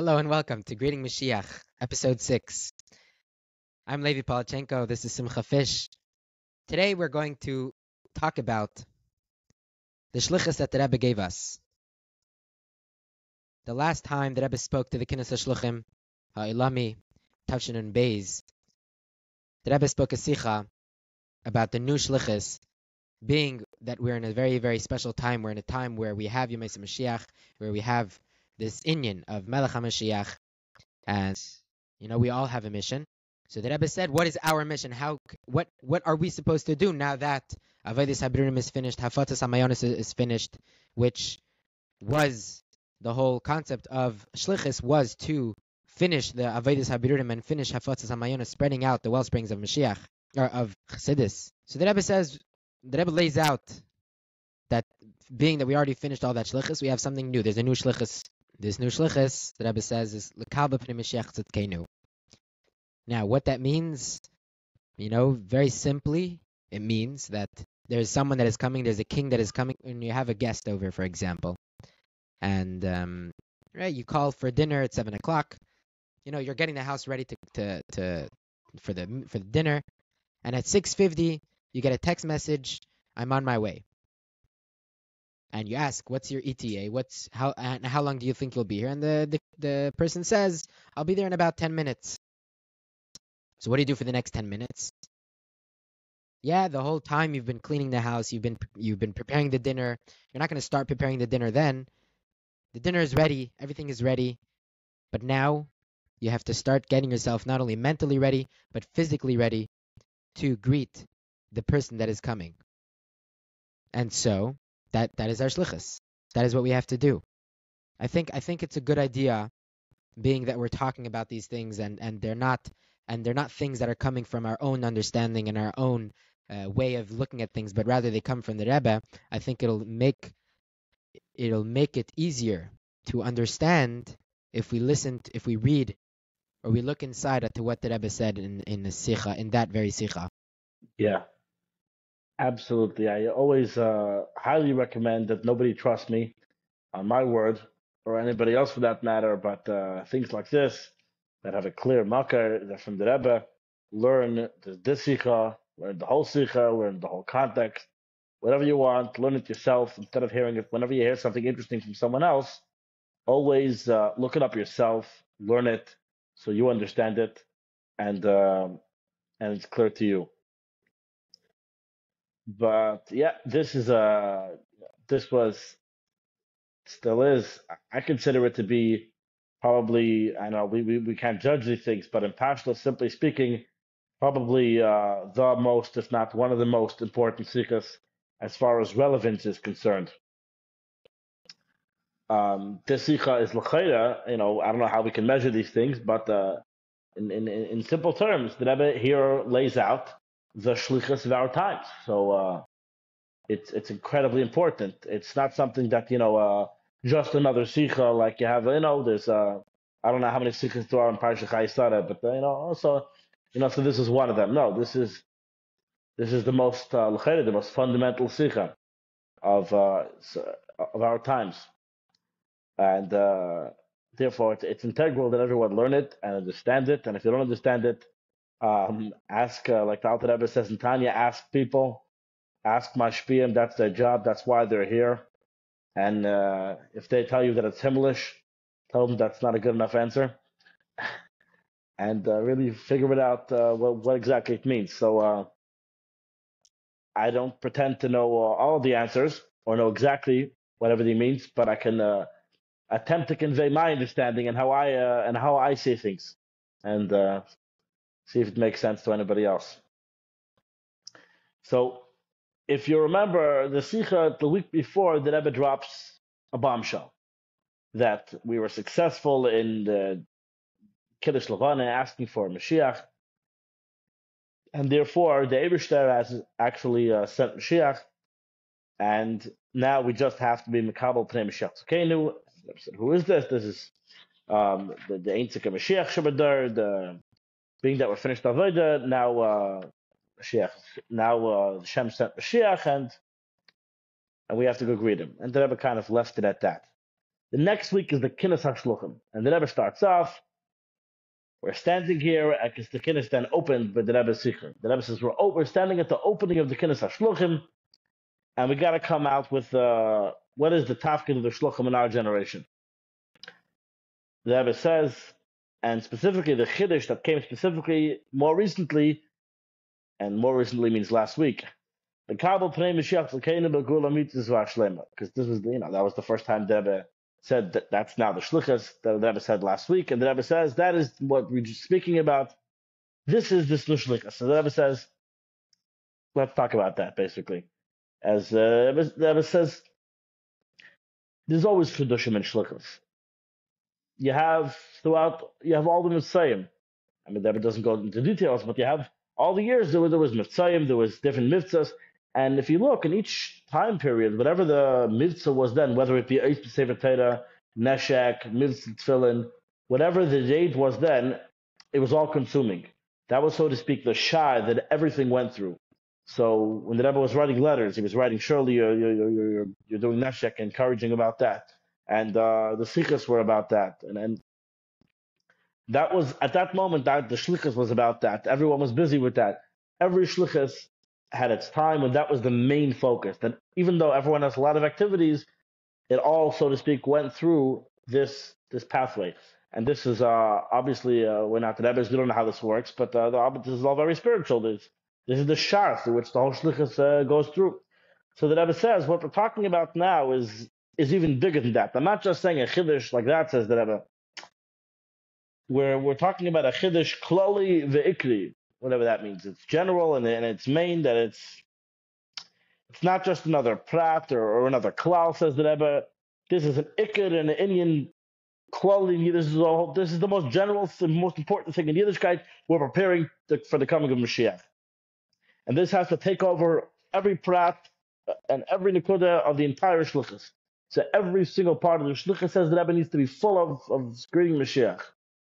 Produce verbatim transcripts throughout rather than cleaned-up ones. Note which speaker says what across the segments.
Speaker 1: Hello and welcome to Greeting Mashiach, episode six. I'm Levi Polachenko, this is Simcha Fish. Today we're going to talk about the shlichus that the Rebbe gave us. The last time the Rebbe spoke to the Kinnis HaShluchim, Ha'ilami, Tavshin and Beis, the Rebbe spoke a sicha about the new shlichus, being that we're in a very, very special time. We're in a time where we have Yom Mashiach, where we have this inyan of Melech HaMashiach, and you know we all have a mission. So the Rebbe said, "What is our mission? How? What? What are we supposed to do now that Avodas Habirurim is finished, Hafatzas Hamayonis is finished, which was the whole concept of Shlichus was to finish the Avodas Habirurim and finish Hafatzas Hamayonis, spreading out the wellsprings of Mashiach or of Chassidus." So the Rebbe says, the Rebbe lays out that being that we already finished all that Shlichus, we have something new. There's a new Shlichus. This new shlichus, the Rebbe says, is l'kal b'pnei Mashiach tzidkenu. Now, what that means, you know, very simply, it means that there's someone that is coming, there's a king that is coming, and you have a guest over, for example, and um, right, you call for dinner at seven o'clock. You know, you're getting the house ready to to, to for the for the dinner, and at six fifty, you get a text message, "I'm on my way." And you ask, "What's your E T A? What's how and how long do you think you'll be here?" And the, the the person says, "I'll be there in about ten minutes." So what do you do for the next ten minutes? Yeah, the whole time you've been cleaning the house, you've been you've been preparing the dinner. You're not going to start preparing the dinner then. The dinner is ready, everything is ready, but now you have to start getting yourself not only mentally ready but physically ready to greet the person that is coming. And so That that is our shlichus. That is what we have to do. I think I think it's a good idea, being that we're talking about these things and, and they're not and they're not things that are coming from our own understanding and our own uh, way of looking at things, but rather they come from the Rebbe. I think it'll make it'll make it easier to understand if we listen, to, if we read, or we look inside to what the Rebbe said in in the sicha, in that very sicha.
Speaker 2: Yeah. Absolutely. I always uh, highly recommend that nobody trust me on my word, or anybody else for that matter, but uh, things like this that have a clear makar, that from the Rebbe, learn the this sikha, learn the whole sikha, learn the whole context, whatever you want, learn it yourself instead of hearing it. Whenever you hear something interesting from someone else, always uh, look it up yourself, learn it so you understand it, and um and it's clear to you. But yeah, this is a this was still is. I consider it to be probably. I know we, we, we can't judge these things, but in Pashto, simply speaking, probably uh, the most, if not one of the most important sikhs as far as relevance is concerned. Um, this sikha is l'chayra. You know, I don't know how we can measure these things, but uh, in, in in simple terms, the Rebbe here lays out the shlichus of our times. So. Uh, It's it's incredibly important. It's not something that you know uh, just another sikha like you have. You know, there's uh, I don't know how many sikhas there are in Parsha Chayesara, but uh, you know also you know so this is one of them. No, this is this is the most uh, the most fundamental sikha of uh, of our times, and uh, therefore it's, it's integral that everyone learn it and understand it. And if you don't understand it, um, ask uh, like the Alter Rebbe says in Tanya, ask people. Ask Mashpiyim, that's their job, that's why they're here. And uh, if they tell you that it's Himmlish, tell them that's not a good enough answer. And uh, really figure it out uh, what, what exactly it means. So uh, I don't pretend to know uh, all of the answers or know exactly what everything means, but I can uh, attempt to convey my understanding and how I uh, and how I see things, and uh, see if it makes sense to anybody else. So. If you remember the Sikha the week before, the Rebbe drops a bombshell that we were successful in the Kiddush Levana asking for Mashiach, and therefore the Eibishter has actually uh, sent Mashiach, and now we just have to be Mekabel Pnei Mashiach Tzidkenu. Who is this? This is um, the the Ein Tzika Mashiach Shabadar. The being that we're finished Avodah now. Uh, Mashiach. Now uh, Shem sent Mashiach, and and we have to go greet him. And the Rebbe kind of left it at that. The next week is the Kinnis HaShluchim. And the Rebbe starts off, we're standing here, because the Kinnis then opened with the Rebbe Sicher. The Rebbe says, we're, oh, we're standing at the opening of the Kinnis HaShluchim, and we got to come out with uh, what is the tafkid of the Shluchim in our generation. The Rebbe says, and specifically the Chiddush that came specifically more recently, and more recently means last week, the Kabul Pnei Mashiach Tzedkeinu B'Gula Mitzvah Shlema, because this was, you know, that was the first time the Rebbe said that that's now the Shluchas that the Rebbe said last week, and the Rebbe says that is what we're speaking about. This is the Shluchas. So the Rebbe says, let's talk about that basically. As uh, the Rebbe says, there's always Kedushim and Shluchas. You have throughout, you have all the Mitzvahim. I mean, the Rebbe doesn't go into details, but you have all the years there was, there was Mitzvahim, there was different mitzvahs. And if you look in each time period, whatever the mitzvah was then, whether it be Eis B'Sefer Torah, Neshek, Mitzvah Tefillin, whatever the date was then, it was all consuming. That was, so to speak, the shah that everything went through. So when the Rebbe was writing letters, he was writing, surely you're, you're, you're, you're doing Neshek, encouraging about that. And uh, the Sikhs were about that. And, and that was, at that moment, that the Shlichus was about that. Everyone was busy with that. Every Shlichus had its time, and that was the main focus. That even though everyone has a lot of activities, it all, so to speak, went through this this pathway. And this is uh, obviously, uh, we're not the Rebbes, we don't know how this works, but uh, the, this is all very spiritual. This, this is the shar through which the whole shlichus uh, goes through. So the Rebbe says, what we're talking about now is is even bigger than that. I'm not just saying a chiddush like that, says the Rebbe. We're, we're talking about a chiddush kloli ve'ikri, whatever that means. It's general and, and it's main, that it's it's not just another prat or, or another klal, says the Rebbe. This is an ikr and an Indian quality. This is all. This is the most general, the most important thing in Yiddishkeit. We're preparing to, for the coming of Mashiach, and this has to take over every prat and every nekuda of the entire shlichus. So every single part of the shlichus, says the Rebbe, needs to be full of of greeting Mashiach.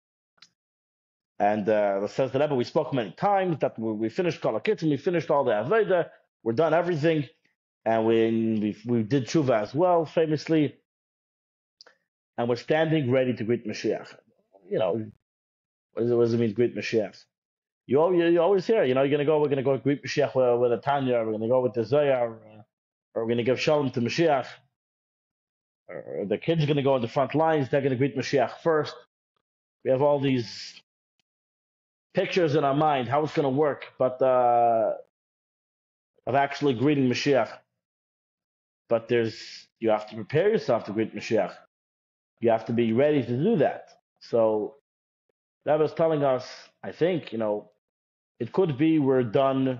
Speaker 2: And uh, says the Rebbe, we spoke many times that we, we finished Kol HaKitzim, we finished all the Aveda, we're done everything, and we we, we did Tshuva as well, famously, and we're standing ready to greet Mashiach. You know, what does it, what does it mean, greet Mashiach? You, you, you always hear, you know, you're going to go, we're going to go greet Mashiach with, with a Tanya, we're going to go with the Zohar, or, or we're going to give Shalom to Mashiach, or, or the kids are going to go in the front lines, they're going to greet Mashiach first. We have all these pictures in our mind, how it's going to work, but uh, of actually greeting Mashiach. But there's, you have to prepare yourself to greet Mashiach. You have to be ready to do that. So that was telling us, I think, you know, it could be we're done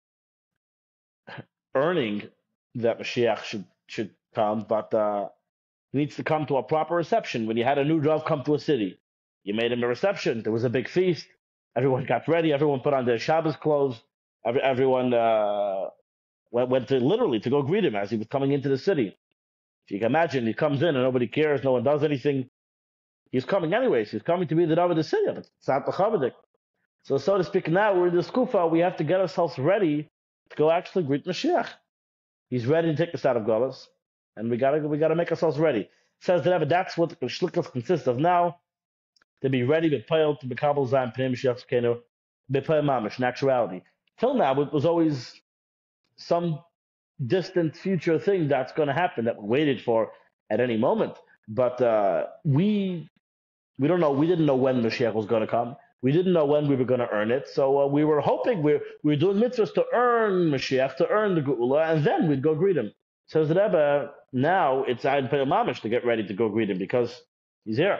Speaker 2: earning that Mashiach should should come, but uh, he needs to come to a proper reception. When you had a new Rav come to a city, you made him a reception. There was a big feast. Everyone got ready. Everyone put on their Shabbos clothes. Every, everyone uh, went, went to literally to go greet him as he was coming into the city. If you can imagine, he comes in and nobody cares, no one does anything. He's coming anyways. He's coming to be the Rav of the city, but it's not the Chavadik. So, so to speak, now we're in the Skufa. We have to get ourselves ready to go actually greet Mashiach. He's ready to take us out of Golos, and we gotta we gotta make ourselves ready. Says the Rebbe, that's what the Shlichus consists of now. To be ready, b'payil, to bekabel zayin pnei Mashiach Tzedkeinu, b'payil mamish, in actuality. Till now, it was always some distant future thing that's going to happen that we waited for at any moment. But uh, we we don't know. We didn't know when Mashiach was going to come. We didn't know when we were going to earn it. So uh, we were hoping we we were doing mitzvahs to earn Mashiach, to earn the Geula, and then we'd go greet him. Says the Rebbe, now it's Ayin Peyil Mamish to get ready to go greet him because he's here.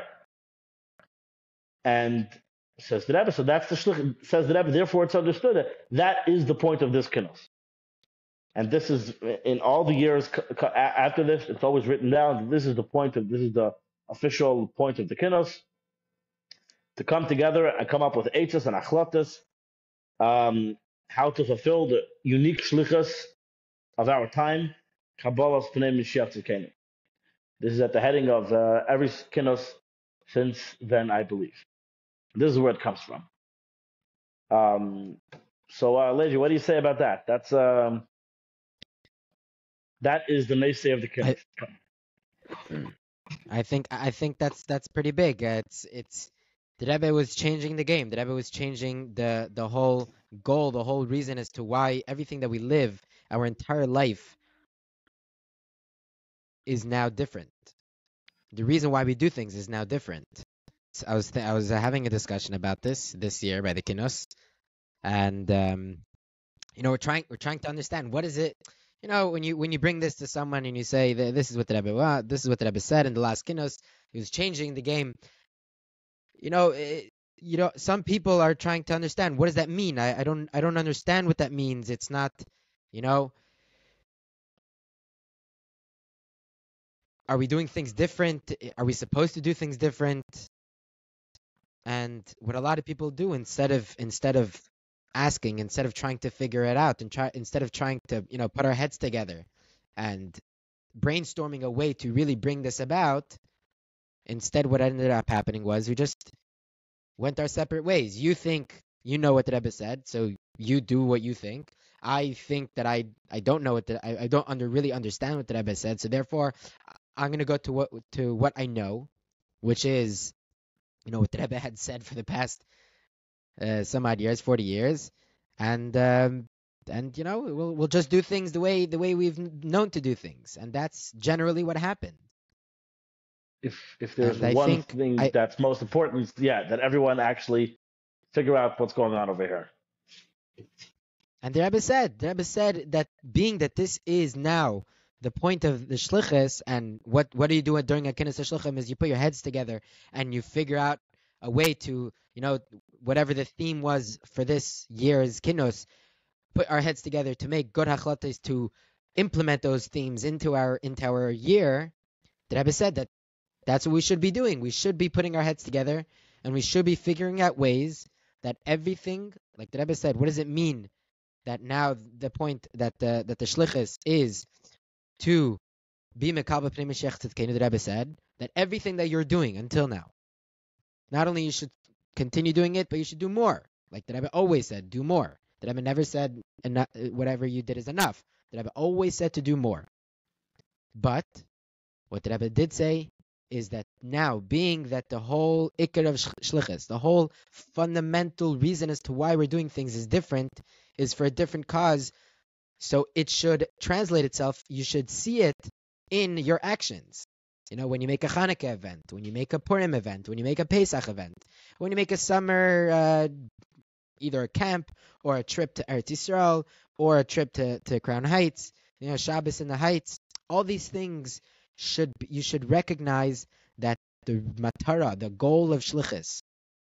Speaker 2: And says the Rebbe, so that's the shlich. Says the Rebbe, therefore it's understood that that is the point of this kinos. And this is in all the years after this, it's always written down. This is the point of this is the official point of the kinos, to come together and come up with eitzes and achlatas, um, how to fulfill the unique shlichus of our time. Kabbalas Pnei Mashiach Tzedkeinu. This is at the heading of uh, every kinos since then, I believe. This is where it comes from. Um, so, uh, Leji, what do you say about that? That's um, that is the naysay of the kinos.
Speaker 1: I think I think that's that's pretty big. Uh, it's it's the Rebbe was changing the game. The Rebbe was changing the the whole goal, the whole reason as to why everything that we live, our entire life, is now different. The reason why we do things is now different. So I was th- I was uh, having a discussion about this this year by the Kinos, and um, you know we're trying we're trying to understand what is it. You know, when you when you bring this to someone and you say that this is what the Rebbe wa- this is what the Rebbe said in the last Kinos, he was changing the game. You know, it, you know, some people are trying to understand what does that mean. I, I don't I don't understand what that means. It's not, you know, are we doing things different? Are we supposed to do things different? And what a lot of people do instead of instead of asking, instead of trying to figure it out, and try instead of trying to, you know, put our heads together and brainstorming a way to really bring this about, instead what ended up happening was we just went our separate ways. You think you know what the Rebbe said, so you do what you think. I think that I I don't know what the, I, I don't under really understand what the Rebbe said, so therefore I'm gonna go to what to what I know, which is, you know, what the Rebbe had said for the past uh, some odd years, forty years, and um, and you know we'll we'll just do things the way the way we've known to do things, and that's generally what happened.
Speaker 2: If if there's
Speaker 1: And I
Speaker 2: one
Speaker 1: think
Speaker 2: thing
Speaker 1: I
Speaker 2: that's most important, yeah, that everyone actually figure out what's going on over here.
Speaker 1: and the Rebbe said the Rebbe said that being that this is now the point of the shlichus, and what what are you doing during a kinnis shlichim is you put your heads together and you figure out a way to, you know, whatever the theme was for this year's kinnos, put our heads together to make good hachlotes, to implement those themes into our into our year. The Rebbe said that that's what we should be doing. We should be putting our heads together, and we should be figuring out ways that everything, like the Rebbe said, what does it mean that now the point that the that the shlichus is to be mekabel pnei Mashiach tzidkenu? The Rebbe said that everything that you're doing until now, not only you should continue doing it, but you should do more. Like the Rebbe always said, do more. The Rebbe never said enough, whatever you did is enough. The Rebbe always said to do more. But what the Rebbe did say is that now, being that the whole ikar of shlichus, the whole fundamental reason as to why we're doing things is different, is for a different cause, so it should translate itself. You should see it in your actions. You know, when you make a Hanukkah event, when you make a Purim event, when you make a Pesach event, when you make a summer, uh, either a camp or a trip to Eretz Yisrael or a trip to, to Crown Heights, you know, Shabbos in the Heights, all these things should you should recognize that the matara, the goal of shlichus,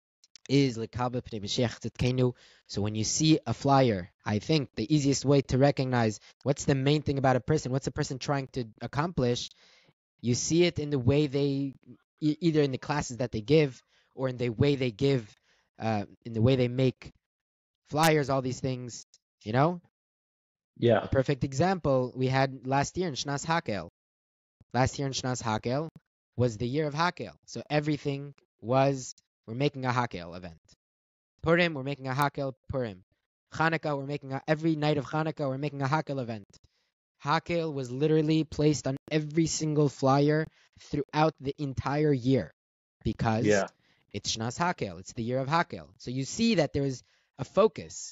Speaker 1: is lekabel pnei Mashiach tzidkenu. So when you see a flyer, I think the easiest way to recognize what's the main thing about a person, what's a person trying to accomplish, you see it in the way they, e- either in the classes that they give or in the way they give, uh, in the way they make flyers, all these things. You know,
Speaker 2: Yeah.
Speaker 1: a perfect example we had last year in Shnas Hakel. Last year in Shnas Hakel was the year of Hakel. So everything was, we're making a Hakel event. Purim, we're making a Hakel Purim. Hanukkah, we're making a, every night of Hanukkah, we're making a Hakel event. Hakel was literally placed on every single flyer throughout the entire year because
Speaker 2: Yeah.
Speaker 1: it's Shnas Hakel. It's the year of Hakel. So you see that there is a focus.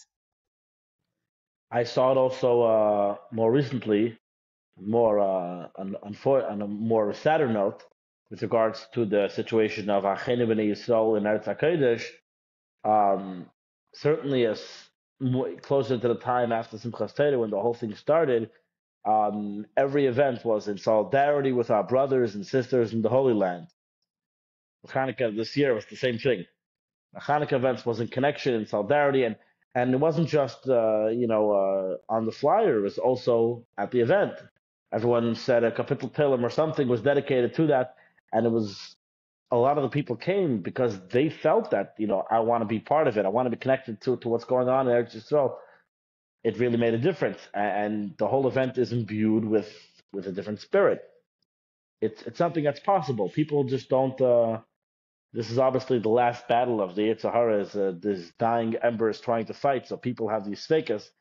Speaker 2: I saw it also uh, more recently, more uh, on, on, for, on a more sadder note, with regards to the situation of Achenu B'nai Yisrael in Eretz HaKodesh. Um, certainly, as mo- closer to the time after Simchas Torah, when the whole thing started, um, every event was in solidarity with our brothers and sisters in the Holy Land. Hanukkah this year was the same thing. The Hanukkah events was in connection and solidarity, and and it wasn't just uh, you know uh, on the flyer. It was also at the event. Everyone said a kapitel Tehillim or something was dedicated to that, and it was a lot of the people came because they felt that, you know, I want to be part of it. I want to be connected to to what's going on in Eretz Yisrael. It really made a difference, and the whole event is imbued with with a different spirit. It's it's something that's possible. People just don't. Uh, this is obviously the last battle of the Yetzer Hara. Is uh, this dying embers trying to fight, so people have these fakas,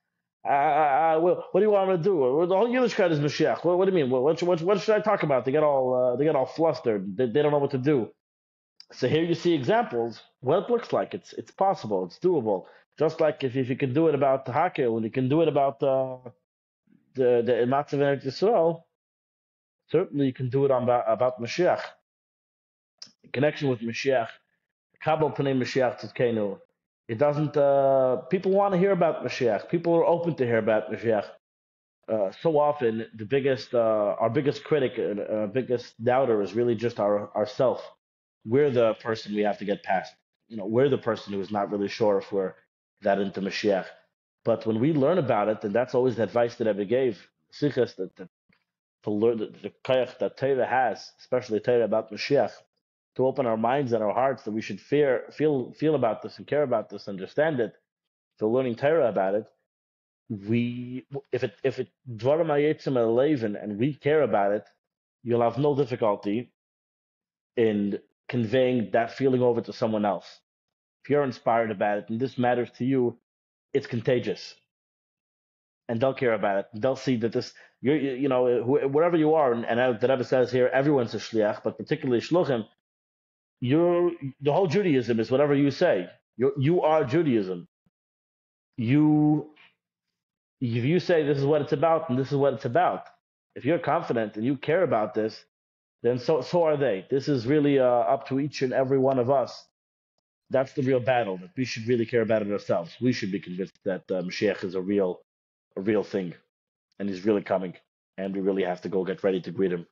Speaker 2: I, I, I, what, what do you want me to do? Well, the whole Yiddishkeit is Mashiach. What, what do you mean? What, what, what, what should I talk about? They get all uh, they get all flustered. They, they don't know what to do. So here you see examples. What it looks like. It's it's possible. It's doable. Just like if, if you can do it about the Hakel, and you can do it about uh, the the Matzav and Yisrael, certainly you can do it on about, about Mashiach. In connection with Mashiach, Kabbalah Pnei Mashiach Tzidkenu. It doesn't. Uh, people want to hear about Mashiach. People are open to hear about Mashiach. Uh, so often, the biggest, uh, our biggest critic, and uh, biggest doubter is really just our ourself. We're the person we have to get past. You know, we're the person who is not really sure if we're that into Mashiach. But when we learn about it, and that's always the advice that Rebbe gave, Sichas, that, that to learn the, the koyach that Torah has, especially Torah about Mashiach, to open our minds and our hearts that we should fear, feel, feel about this and care about this, understand it. So learning Torah about it, we, if it, if it dvarim hayetzim eleven and we care about it, you'll have no difficulty in conveying that feeling over to someone else. If you're inspired about it and this matters to you, it's contagious, and they'll care about it. They'll see that this, you're, you know, wherever you are, and, and the Rebbe says here, everyone's a shliach, but particularly shluchim. You're, the whole Judaism is whatever you say. You you are Judaism. You, if you say this is what it's about and this is what it's about, if you're confident and you care about this, then so so are they. This is really uh, up to each and every one of us. That's the real battle. That we should really care about it ourselves. We should be convinced that uh, Mashiach is a real, a real thing, and he's really coming, and we really have to go get ready to greet him.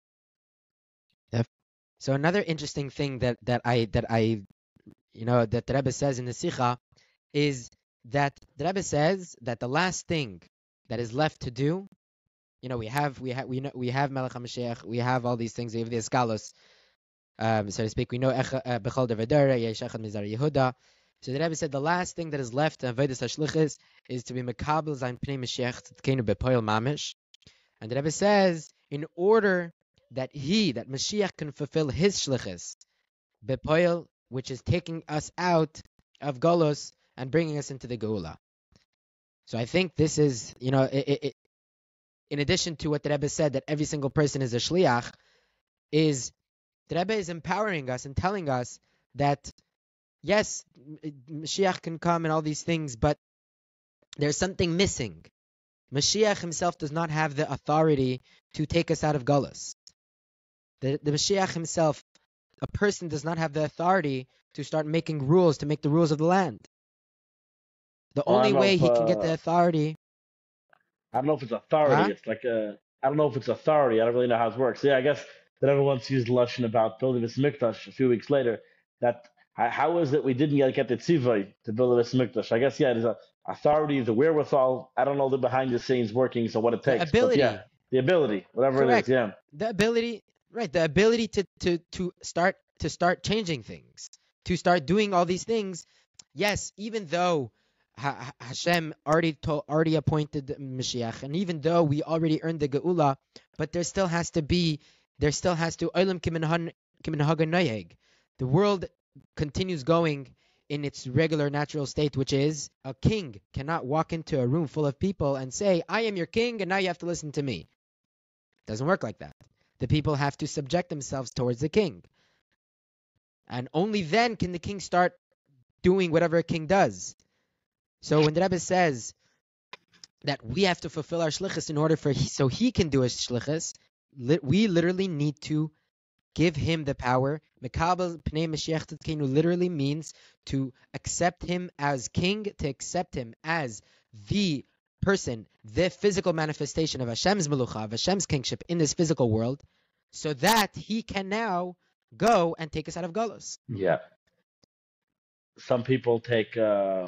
Speaker 1: So another interesting thing that, that I that I you know that the Rebbe says in the Sikha is that the Rebbe says that the last thing that is left to do, you know, we have we have we know we have Melech HaMashiach, we have all these things, we have the Eskalos, um, so to speak. We know Bechol Devadara, Yesh Echad Mizar Yehuda. So the Rebbe said the last thing that is left in Avodas HaShlichus is to be Mekabel Zayin Pnei Mashiach Tzidkenu Bepoil Mamish. And the Rebbe says, in order that he, that Mashiach can fulfill his shlichus, bepoil, which is taking us out of Golos and bringing us into the Geula. So I think this is, you know, it, it, in addition to what the Rebbe said, that every single person is a shliach, is the Rebbe is empowering us and telling us that, yes, Mashiach can come and all these things, but there's something missing. Mashiach himself does not have the authority to take us out of Golos. The, the Mashiach himself, a person does not have the authority to start making rules, to make the rules of the land. The
Speaker 2: Well,
Speaker 1: only way
Speaker 2: if,
Speaker 1: he
Speaker 2: uh,
Speaker 1: can get the authority...
Speaker 2: I don't know if it's authority.
Speaker 1: Huh?
Speaker 2: It's like a, I don't know if it's authority. I don't really know how it works. Yeah, I guess that everyone's used Lashon about building this Mikdash a few weeks later. That how is it we didn't yet get the tzivay to build this Mikdash? I guess, yeah, there's a authority, the wherewithal. I don't know the behind the scenes workings or what it takes.
Speaker 1: The ability.
Speaker 2: But yeah, the ability, whatever
Speaker 1: Correct.
Speaker 2: it is, yeah.
Speaker 1: The ability, right, the ability to, to, to start to start changing things, to start doing all these things. Yes, even though Ha- Hashem already told, already appointed Mashiach, and even though we already earned the Geula, but there still has to be, there still has to, the world continues going in its regular natural state, which is a king cannot walk into a room full of people and say, I am your king, and now you have to listen to me. It doesn't work like that. The people have to subject themselves towards the king. And only then can the king start doing whatever a king does. So when the Rebbe says that we have to fulfill our shlichus in order for he, so he can do his shlichus, li- we literally need to give him the power. Mekabel Pnei Mashiach Tzidkenu literally means to accept him as king, to accept him as the person, the physical manifestation of Hashem's melucha, of Hashem's kingship in this physical world, so that he can now go and take us out of Golos.
Speaker 2: Yeah. Some people take... Uh...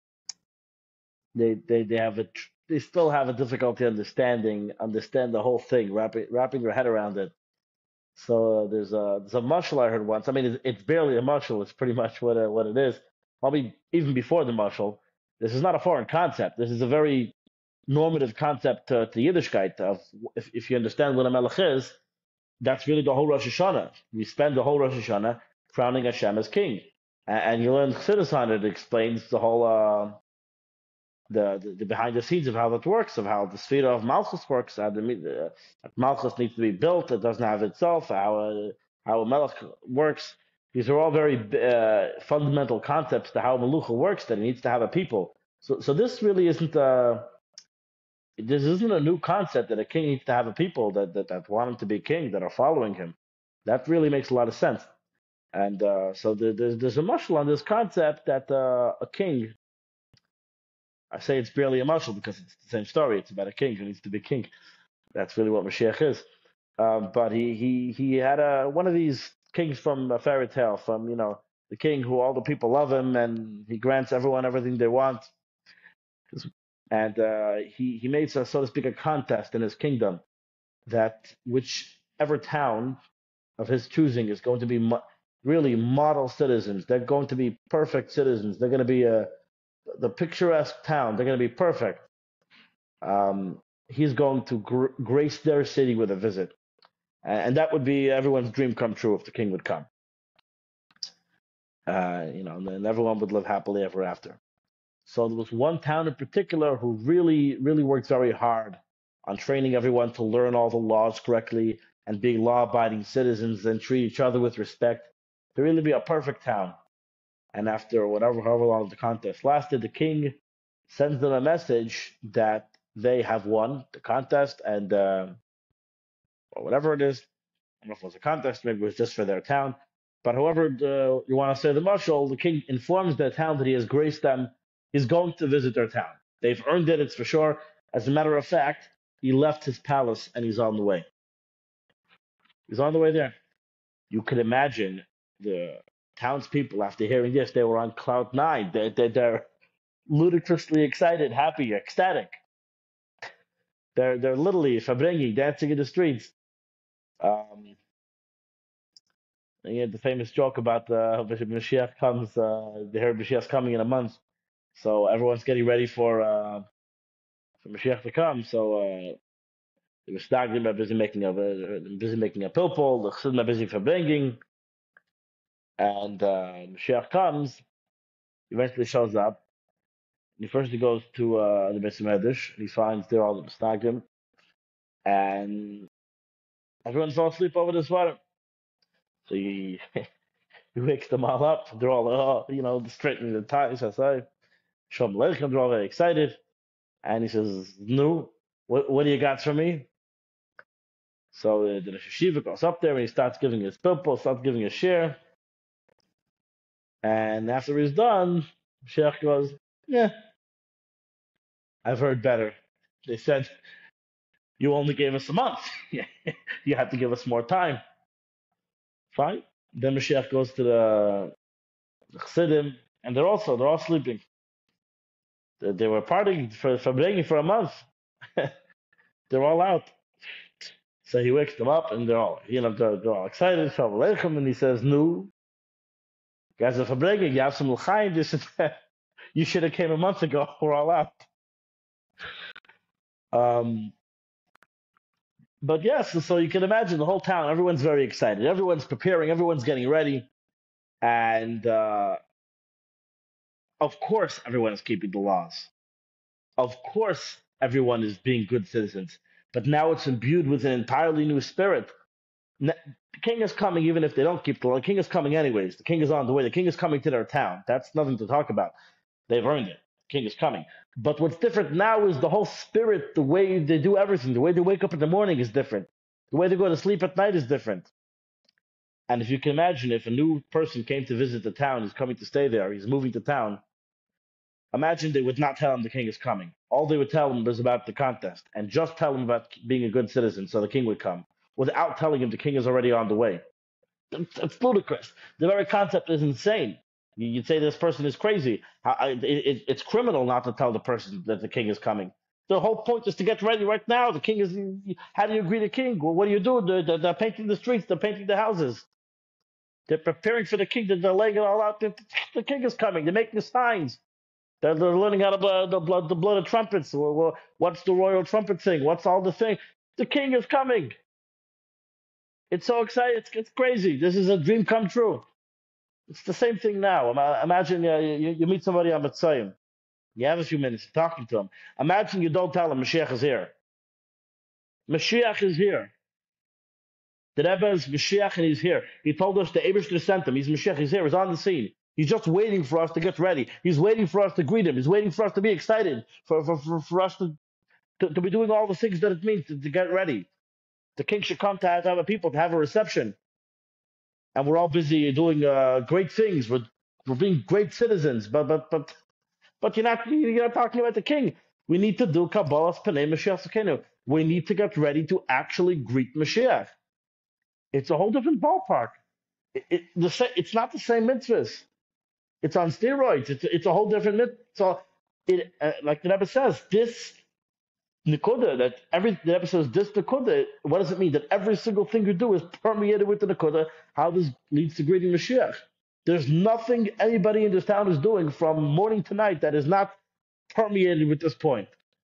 Speaker 2: They, they they have a they still have a difficulty understanding understand the whole thing, wrapping wrapping your head around it. So uh, there's a there's a mashal I heard once. I mean, it's, it's barely a mashal. It's pretty much what a, what it is. Probably even before the mashal. This is not a foreign concept. This is a very normative concept to, to Yiddishkeit. Of if if you understand what a melech is, that's really the whole Rosh Hashanah. We spend the whole Rosh Hashanah crowning Hashem as king, and, and you learn Chassidus on it. It explains the whole. Uh, the, the, the behind the scenes of how that works, of how the sphere of Malchus works, how the uh, Malchus needs to be built, it doesn't have itself, how uh, how a Melech works. These are all very uh, fundamental concepts to how Melucha works, that it needs to have a people. So so this really isn't a, this isn't a new concept that a king needs to have a people that, that, that want him to be king, that are following him. That really makes a lot of sense. And uh, so the, there's, there's a mushal on this concept that uh, a king, I say it's barely a mushal because it's the same story. It's about a king who needs to be king. That's really what Mashiach is. Um, but he, he, he had a, one of these kings from a fairy tale, from, you know, the king who all the people love him and he grants everyone everything they want. And uh, he, he made, so, so to speak, a contest in his kingdom that whichever town of his choosing is going to be mo- really model citizens. They're going to be perfect citizens. They're going to be a, the picturesque town. They're going to be perfect. Um, he's going to gr- grace their city with a visit. And, and that would be everyone's dream come true if the king would come. Uh, you know, and then everyone would live happily ever after. So there was one town in particular who really, really worked very hard on training everyone to learn all the laws correctly and being law-abiding citizens and treat each other with respect, to really be a perfect town. And after whatever, however long the contest lasted, the king sends them a message that they have won the contest, and uh, or whatever it is. I don't know if it was a contest, maybe it was just for their town. But however uh, you want to say the marshal, the king informs the town that he has graced them. He's going to visit their town. They've earned it, it's for sure. As a matter of fact, he left his palace and he's on the way. He's on the way there. You could imagine the townspeople, after hearing this, they were on cloud nine. They're, they're, they're ludicrously excited, happy, ecstatic. They're, they're literally fabrengi, dancing in the streets. Um, and you had the famous joke about uh, Mashiach comes, uh, they heard Mashiach's coming in a month. So everyone's getting ready for uh, for Mashiach to come. So uh, the Mistagdim are busy making a uh, busy making a pilpul. The Chassidim are busy farbrengen, and uh, Mashiach comes. Eventually shows up. He first he goes to uh, the Beis Medrash. He finds there all the Mistagdim, and everyone's all asleep over this water. So he he wakes them all up. They're all oh, you know straightening the ties. I say, Shalom Aleichem. They're all very excited, and he says, "No, what what do you got for me?" So uh, the Rosh Hashiva goes up there and he starts giving his pilpul, starts giving his share. And after he's done, Sheikh goes, yeah, I've heard better. They said, you only gave us a month. You had to give us more time. Fine. Then Mashiach goes to the, the Chassidim, and they're also, they're all sleeping. They, they were partying for, for begging for a month. They're all out. So he wakes them up, and they're all, you know, they're, they're all excited. Shalom Aleichem, and he says, no. Guys are verbrechen, you have some l'chaim, this and that. You should have came a month ago. We're all out. Um, but yes, so you can imagine the whole town. Everyone's very excited. Everyone's preparing. Everyone's getting ready, and uh, of course, everyone is keeping the laws. Of course, everyone is being good citizens. But now it's imbued with an entirely new spirit. The king is coming, even if they don't keep the law. The king is coming anyways. The king is on the way. The king is coming to their town. That's nothing to talk about. They've earned it. The king is coming. But what's different now is the whole spirit, the way they do everything, the way they wake up in the morning is different. The way they go to sleep at night is different. And if you can imagine, if a new person came to visit the town, he's coming to stay there, he's moving to town, imagine they would not tell him the king is coming. All they would tell him was about the contest and just tell him about being a good citizen so the king would come, without telling him the king is already on the way. It's, it's ludicrous. The very concept is insane. You'd say this person is crazy. It, it, it's criminal not to tell the person that the king is coming. The whole point is to get ready right now. The king is. How do you greet the king? Well, what do you do? They're, they're painting the streets. They're painting the houses. They're preparing for the king. They're laying it all out. The, the king is coming. They're making signs. They're, they're learning how to blow the blood, the blood of trumpets. What's the royal trumpet thing? What's all the thing? The king is coming. It's so exciting. It's, it's crazy. This is a dream come true. It's the same thing now. Imagine uh, you, you meet somebody on Mitzrayim. You have a few minutes talking to him. Imagine you don't tell him Mashiach is here. Mashiach is here. The Rebbe is Mashiach and he's here. He told us the Eibishter sent him. He's Mashiach. He's here. He's on the scene. He's just waiting for us to get ready. He's waiting for us to greet him. He's waiting for us to be excited, for, for, for, for us to, to, to be doing all the things that it means to, to get ready. The king should come to have, to have a people, to have a reception. And we're all busy doing uh, great things. We're, we're being great citizens. But but but but you're not you're not talking about the king. We need to do Kabbalah's Panei Mashiach Sekenu. We need to get ready to actually greet Mashiach. It's a whole different ballpark. It, it, the, it's not the same mitzvahs. It's on steroids. It's, it's a whole different mitzvah. So, it, uh, like the Rebbe says, this Nikuda, that every, the Rebbe says, this Nikuda, what does it mean? That every single thing you do is permeated with the Nikuda, how this leads to greeting Mashiach. There's nothing anybody in this town is doing from morning to night that is not permeated with this point.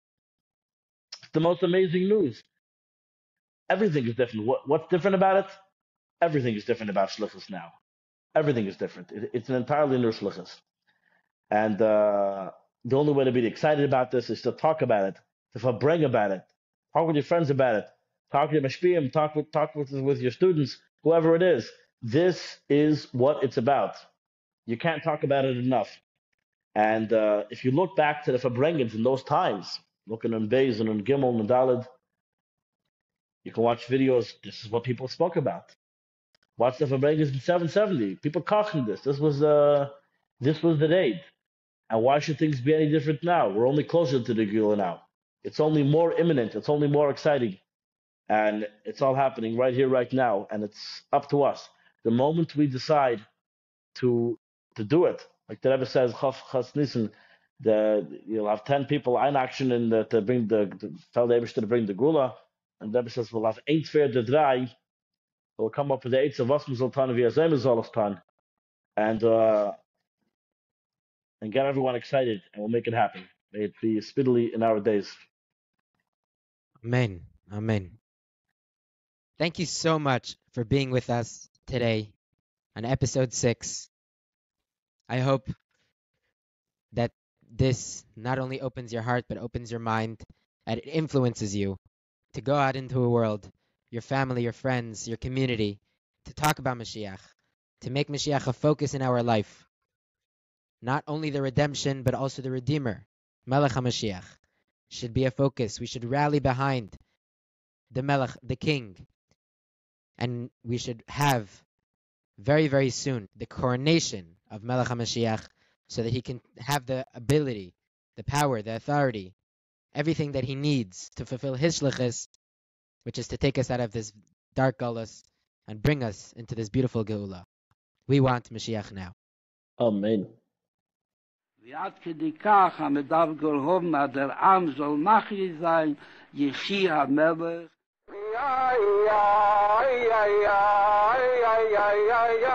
Speaker 2: It's the most amazing news. Everything is different. What, what's different about it? Everything is different about Shlichus now. Everything is different. It, it's an entirely new Shlichus. And uh, the only way to be excited about this is to talk about it, to bring about it, talk with your friends about it, talk with your mashpiyim, talk with talk with, with your students, whoever it is. This is what it's about. You can't talk about it enough. And uh, if you look back to the Fabrengens in those times, looking on Beis and on Gimel and Daled, you can watch videos. This is what people spoke about. Watch the Fabrengens in seven seventy. People cautioned this. This was uh, this was the date. And why should things be any different now? We're only closer to the Geula now. It's only more imminent. It's only more exciting. And it's all happening right here, right now. And it's up to us. The moment we decide to to do it, like the Rebbe says, Chas Nissen, the you'll have ten people in action in the, to bring the to tell the Eibishter to bring the Gula, and the Rebbe says we'll have eight fair the dry. We'll come up with the eight of us Sultan via Zemazolostan, and uh, and get everyone excited, and we'll make it happen. May it be speedily in our days.
Speaker 1: Amen. Amen. Thank you so much for being with us today on episode six. I hope that this not only opens your heart, but opens your mind, and it influences you to go out into a world, your family, your friends, your community, to talk about Mashiach, to make Mashiach a focus in our life. Not only the redemption, but also the Redeemer, Melech HaMashiach, should be a focus. We should rally behind the Melech, the King. And we should have very, very soon the coronation of Melech HaMashiach so that he can have the ability, the power, the authority, everything that he needs to fulfill his shlichus, which is to take us out of this dark galus and bring us into this beautiful Geula. We want Mashiach now.
Speaker 2: Amen.
Speaker 3: ועד כדי כך המדב גולהום עד העם זול מחי זין יחי המלך.